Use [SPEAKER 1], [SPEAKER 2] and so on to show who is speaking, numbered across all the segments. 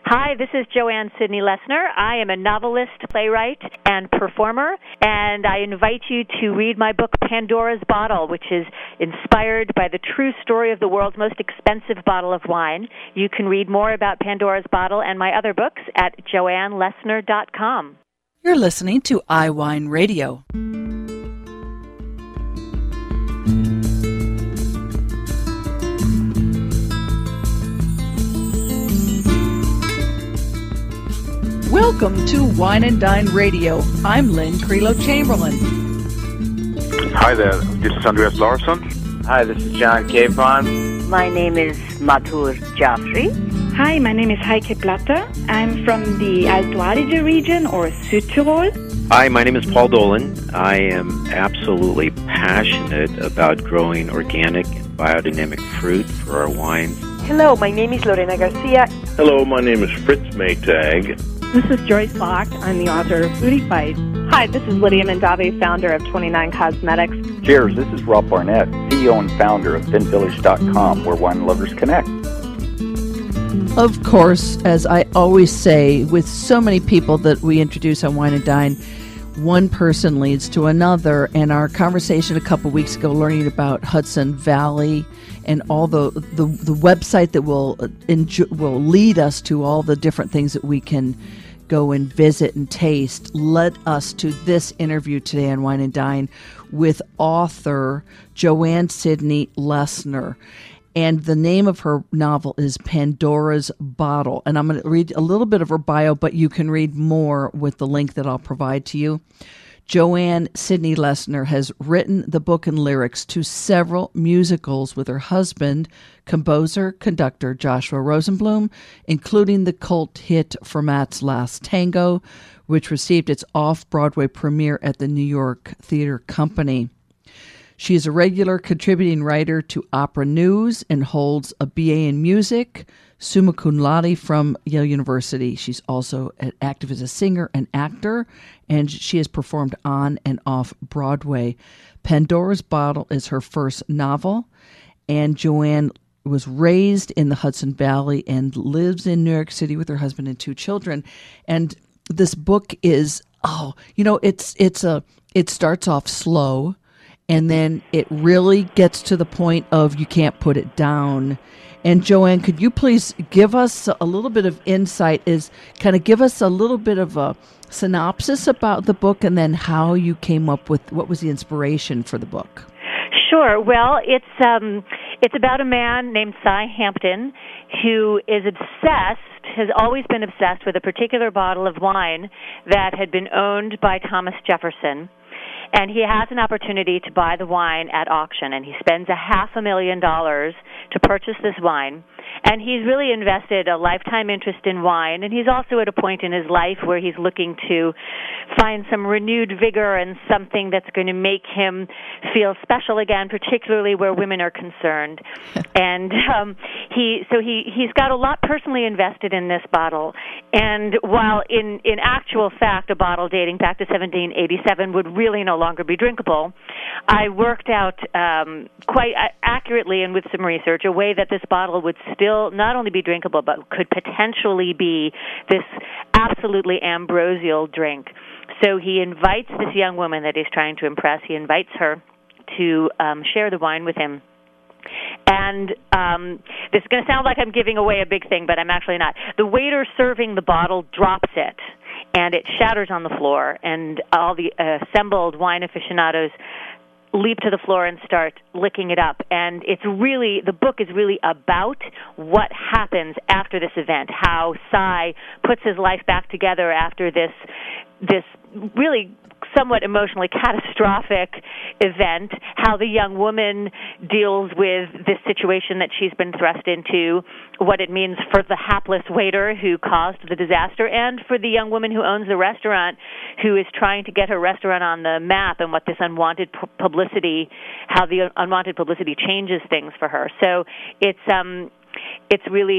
[SPEAKER 1] Hi, this is Joanne Sidney Lessner. I am a novelist, playwright, and performer, and I invite you to read my book, Pandora's Bottle, which is inspired by the true story of the world's most expensive bottle of wine. You can read more about Pandora's Bottle and my other books at joannelessner.com.
[SPEAKER 2] You're listening to iWine Radio. Welcome to Wine and Dine Radio. I'm Lynn Creelo-Chamberlain.
[SPEAKER 3] Hi there, this is Andreas Larsson.
[SPEAKER 4] Hi, this is John Capon.
[SPEAKER 5] My name is Madhur Jaffrey.
[SPEAKER 6] Hi, my name is Heike Platter. I'm from the Alto Adige region, or Südtirol.
[SPEAKER 7] Hi, my name is Paul Dolan. I am absolutely passionate about growing organic and biodynamic fruit for our wines.
[SPEAKER 8] Hello, my name is Lorena Garcia.
[SPEAKER 9] Hello, my name is Fritz Maytag.
[SPEAKER 10] This is Joyce Locke. I'm the author of Foodie Fight.
[SPEAKER 11] Hi, this is Lydia Mandave, founder of 29 Cosmetics.
[SPEAKER 12] Cheers, this is Rob Barnett, CEO and founder of FinVillage.com, where wine lovers connect.
[SPEAKER 2] Of course, as I always say, with so many people that we introduce on Wine and Dine, one person leads to another. And our conversation a couple weeks ago, learning about Hudson Valley and all the website that will lead us to all the different things that we can go and visit and taste, led us to this interview today on Wine and Dine with author Joanne Sidney Lessner. And the name of her novel is Pandora's Bottle. And I'm going to read a little bit of her bio, but you can read more with the link that I'll provide to you. Joanne Sidney Lessner has written the book and lyrics to several musicals with her husband, composer, conductor Joshua Rosenblum, including the cult hit Fermat's Last Tango, which received its off-Broadway premiere at the New York Theater Company. She is a regular contributing writer to Opera News and holds a BA in music, summa cum laude from Yale University. She's also active as a singer and actor, and she has performed on and off Broadway. Pandora's Bottle is her first novel, and Joanne was raised in the Hudson Valley and lives in New York City with her husband and two children. And this book is, it starts off slow, and then it really gets to the point of you can't put it down. And Joanne, could you please give us a little bit of insight, give us a little bit of a synopsis about the book, and then how you came up with, what was the inspiration for the book?
[SPEAKER 1] Sure. Well, it's about a man named Cy Hampton who is has always been obsessed with a particular bottle of wine that had been owned by Thomas Jefferson. And he has an opportunity to buy the wine at auction, and he spends $500,000 to purchase this wine. And he's really invested a lifetime interest in wine, and he's also at a point in his life where he's looking to find some renewed vigor and something that's going to make him feel special again, particularly where women are concerned. And he's got a lot personally invested in this bottle. And while in actual fact a bottle dating back to 1787 would really no longer be drinkable, I worked out quite accurately and with some research a way that this bottle would still not only be drinkable but could potentially be this absolutely ambrosial drink. So he invites this young woman that he's trying to impress, he invites her to share the wine with him. And this is going to sound like I'm giving away a big thing, but I'm actually not. The waiter serving the bottle drops it, and it shatters on the floor, and all the assembled wine aficionados leap to the floor and start licking it up. And the book is really about what happens after this event, how Cy puts his life back together after this really somewhat emotionally catastrophic event, how the young woman deals with this situation that she's been thrust into, what it means for the hapless waiter who caused the disaster, and for the young woman who owns the restaurant who is trying to get her restaurant on the map, and what this unwanted publicity, how the unwanted publicity changes things for her. So it's really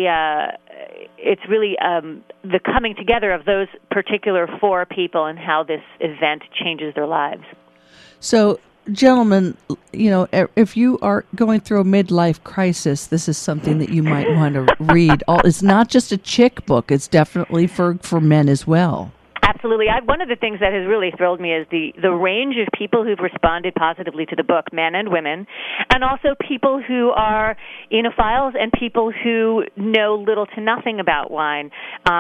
[SPEAKER 1] the coming together of those particular four people and how this event changes their lives.
[SPEAKER 2] So gentlemen, if you are going through a midlife crisis, this is something that you might want to read. It's not just a chick book; it's definitely for men as well.
[SPEAKER 1] Absolutely. One of the things that has really thrilled me is the range of people who've responded positively to the book, men and women, and also people who are enophiles and people who know little to nothing about wine.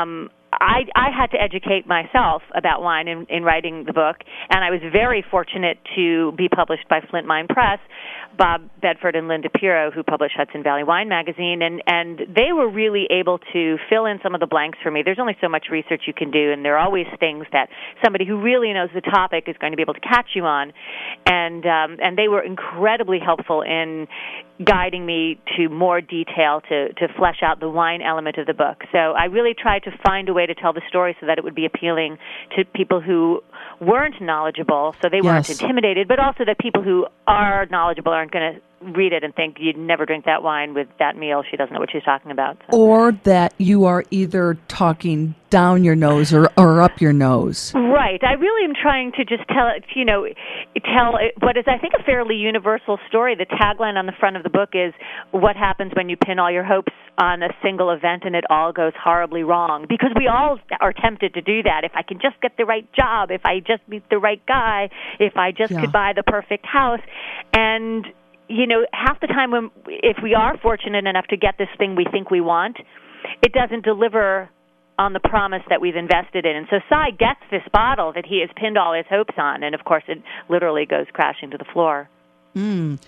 [SPEAKER 1] I had to educate myself about wine in writing the book, and I was very fortunate to be published by Flint Mine Press, Bob Bedford and Linda Pirro, who published Hudson Valley Wine Magazine, and they were really able to fill in some of the blanks for me. There's only so much research you can do, and there are always things that somebody who really knows the topic is going to be able to catch you on, and they were incredibly helpful in guiding me to more detail to flesh out the wine element of the book. So I really tried to find a way to tell the story so that it would be appealing to people who weren't knowledgeable, so they weren't intimidated, but also that people who are knowledgeable aren't going to read it and think you'd never drink that wine with that meal. She doesn't know what she's talking about. So.
[SPEAKER 2] Or that you are either talking down your nose or up your nose.
[SPEAKER 1] Right. I really am trying to just tell what is, I think, a fairly universal story. The tagline on the front of the book is, what happens when you pin all your hopes on a single event and it all goes horribly wrong? Because we all are tempted to do that. If I can just get the right job, if I just meet the right guy, if I just could buy the perfect house. And half the time if we are fortunate enough to get this thing we think we want, it doesn't deliver on the promise that we've invested in. And so Cy gets this bottle that he has pinned all his hopes on, and of course it literally goes crashing to the floor.
[SPEAKER 2] I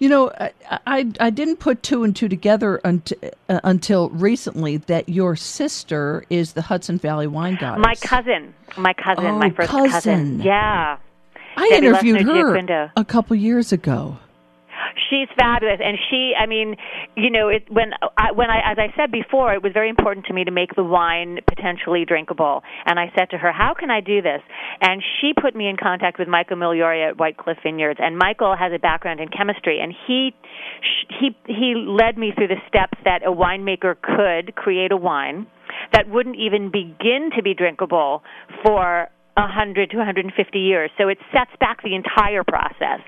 [SPEAKER 2] didn't put two and two together until recently that your sister is the Hudson Valley wine goddess.
[SPEAKER 1] My cousin, my first cousin. Yeah.
[SPEAKER 2] I interviewed her a couple years ago.
[SPEAKER 1] She's fabulous, and when I, as I said before, it was very important to me to make the wine potentially drinkable. And I said to her, "How can I do this?" And she put me in contact with Michael Migliore at White Cliff Vineyards. And Michael has a background in chemistry, and he led me through the steps that a winemaker could create a wine that wouldn't even begin to be drinkable for 100 to 150 years. So it sets back the entire process.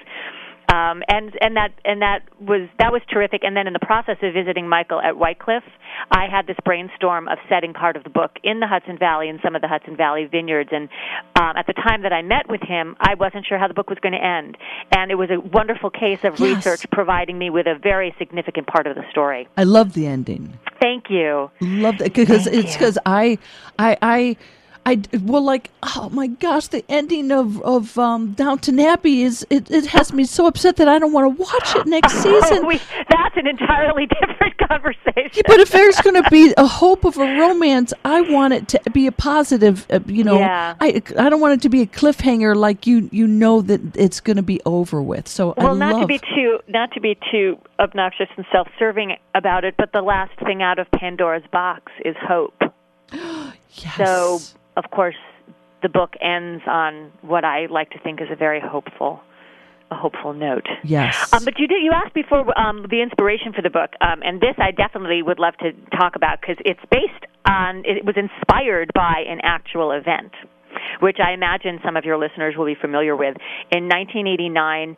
[SPEAKER 1] That was terrific. And then in the process of visiting Michael at White Cliff, I had this brainstorm of setting part of the book in the Hudson Valley and some of the Hudson Valley vineyards. And at the time that I met with him, I wasn't sure how the book was going to end. And it was a wonderful case of research providing me with a very significant part of the story.
[SPEAKER 2] I love the ending.
[SPEAKER 1] Thank you.
[SPEAKER 2] Love it because oh my gosh, the ending of Downton Abbey it has me so upset that I don't want to watch it next season.
[SPEAKER 1] That's an entirely different conversation.
[SPEAKER 2] Yeah, but if there's going to be a hope of a romance, I want it to be a positive. I don't want it to be a cliffhanger like you know that it's going to be over with. So
[SPEAKER 1] not to be too obnoxious and self-serving about it, but the last thing out of Pandora's box is hope.
[SPEAKER 2] Yes.
[SPEAKER 1] So, of course, the book ends on what I like to think is a very hopeful note.
[SPEAKER 2] Yes.
[SPEAKER 1] But you asked before the inspiration for the book, and this I definitely would love to talk about because it was inspired by an actual event, which I imagine some of your listeners will be familiar with. In 1989,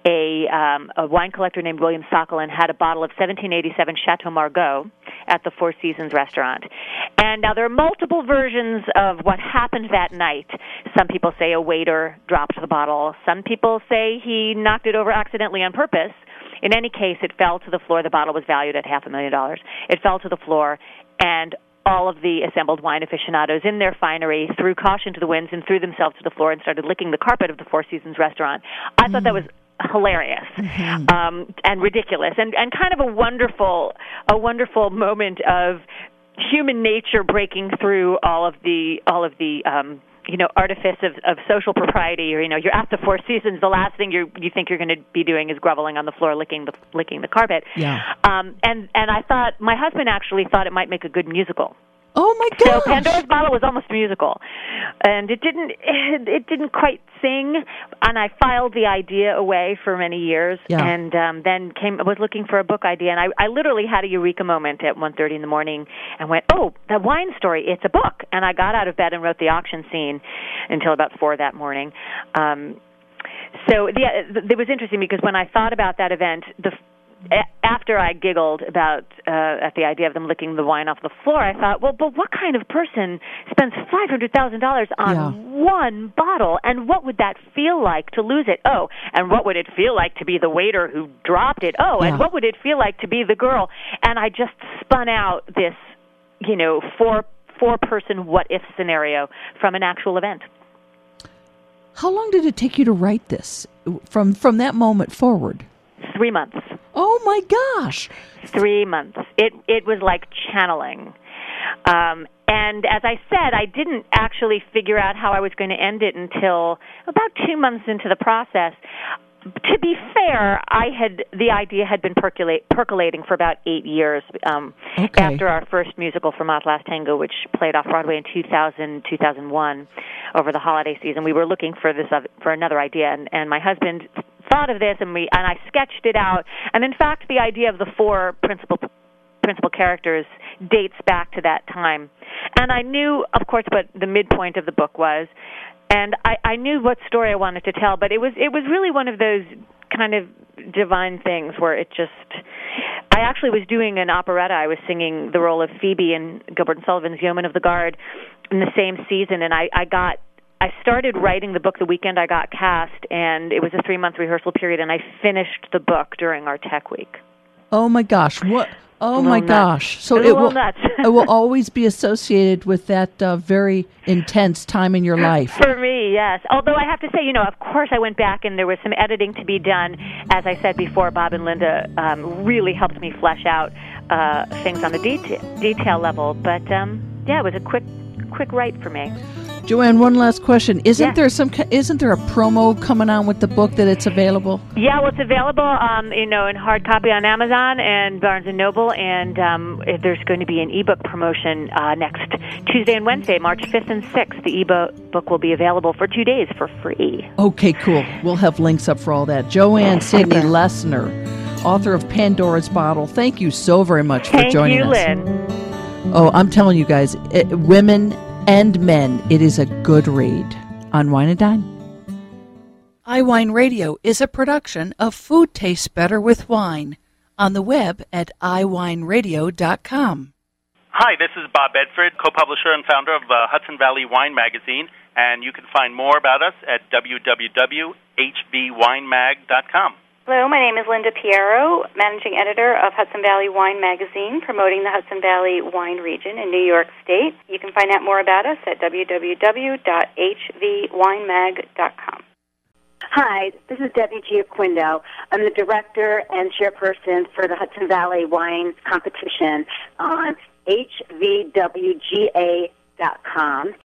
[SPEAKER 1] a wine collector named William Sokolin had a bottle of 1787 Chateau Margaux at the Four Seasons restaurant. And now there are multiple versions of what happened that night. Some people say a waiter dropped the bottle. Some people say he knocked it over accidentally on purpose. In any case, it fell to the floor. The bottle was valued at $500,000. It fell to the floor, and all of the assembled wine aficionados in their finery threw caution to the winds and threw themselves to the floor and started licking the carpet of the Four Seasons restaurant. I thought that was hilarious and ridiculous and kind of a wonderful moment of human nature breaking through all of the artifice of social propriety. Or you're at the Four Seasons. The last thing you think you're going to be doing is groveling on the floor, licking the carpet.
[SPEAKER 2] Yeah.
[SPEAKER 1] And I thought my husband actually thought it might make a good musical.
[SPEAKER 2] Oh my gosh!
[SPEAKER 1] So Pandora's Bottle was almost a musical, and it didn't quite sing. And I filed the idea away for many years, and then was looking for a book idea, and I literally had a eureka moment at 1:30 in the morning, and went, "Oh, that wine story! It's a book!" And I got out of bed and wrote the auction scene until about 4 that morning. So it was interesting because when I thought about that event, after I giggled about at the idea of them licking the wine off the floor, I thought, well, but what kind of person spends $500,000 on one bottle, and what would that feel like to lose it? Oh, and what would it feel like to be the waiter who dropped it? Oh, and what would it feel like to be the girl? And I just spun out this, four-person what-if scenario from an actual event.
[SPEAKER 2] How long did it take you to write this from that moment forward?
[SPEAKER 1] 3 months.
[SPEAKER 2] Oh, my gosh.
[SPEAKER 1] 3 months. It was like channeling. And as I said, I didn't actually figure out how I was going to end it until about 2 months into the process. To be fair, the idea had been percolating for about 8 years after our first musical, Fermat Last Tango, which played off-Broadway in 2001 over the holiday season. We were looking for another idea, and my husband thought of this, and I sketched it out. And in fact, the idea of the four principal characters dates back to that time. And I knew, of course, what the midpoint of the book was. And I knew what story I wanted to tell, but it was really one of those kind of divine things where I actually was doing an operetta. I was singing the role of Phoebe in Gilbert and Sullivan's Yeoman of the Guard in the same season, and I started writing the book the weekend I got cast, and it was a 3-month rehearsal period, and I finished the book during our tech week.
[SPEAKER 2] Oh my gosh! What? Oh my gosh! So
[SPEAKER 1] it
[SPEAKER 2] will always be associated with that very intense time in your life.
[SPEAKER 1] For me, yes. Although I have to say, of course, I went back and there was some editing to be done. As I said before, Bob and Linda really helped me flesh out things on the detail level. But it was a quick write for me.
[SPEAKER 2] Joanne, one last question. Isn't there a promo coming on with the book that it's available?
[SPEAKER 1] Yeah, well, it's available, in hard copy on Amazon and Barnes & Noble, and there's going to be an ebook promotion next Tuesday and Wednesday, March 5th and 6th. The ebook will be available for 2 days for free.
[SPEAKER 2] Okay, cool. We'll have links up for all that. Joanne Sidney Lesner, author of Pandora's Bottle. Thank you so very much for joining us.
[SPEAKER 1] Thank you, Lynn.
[SPEAKER 2] Oh, I'm telling you guys, women and men, it is a good read on Wine and Dine. iWine Radio is a production of Food Tastes Better with Wine, on the web at iWineRadio.com.
[SPEAKER 13] Hi, this is Bob Bedford, co-publisher and founder of Hudson Valley Wine Magazine, and you can find more about us at www.hvwinemag.com.
[SPEAKER 11] Hello, my name is Linda Piero, managing editor of Hudson Valley Wine Magazine, promoting the Hudson Valley wine region in New York State. You can find out more about us at www.hvwinemag.com.
[SPEAKER 5] Hi, this is Debbie Giaquindo. I'm the director and chairperson for the Hudson Valley Wine Competition on hvwga.com.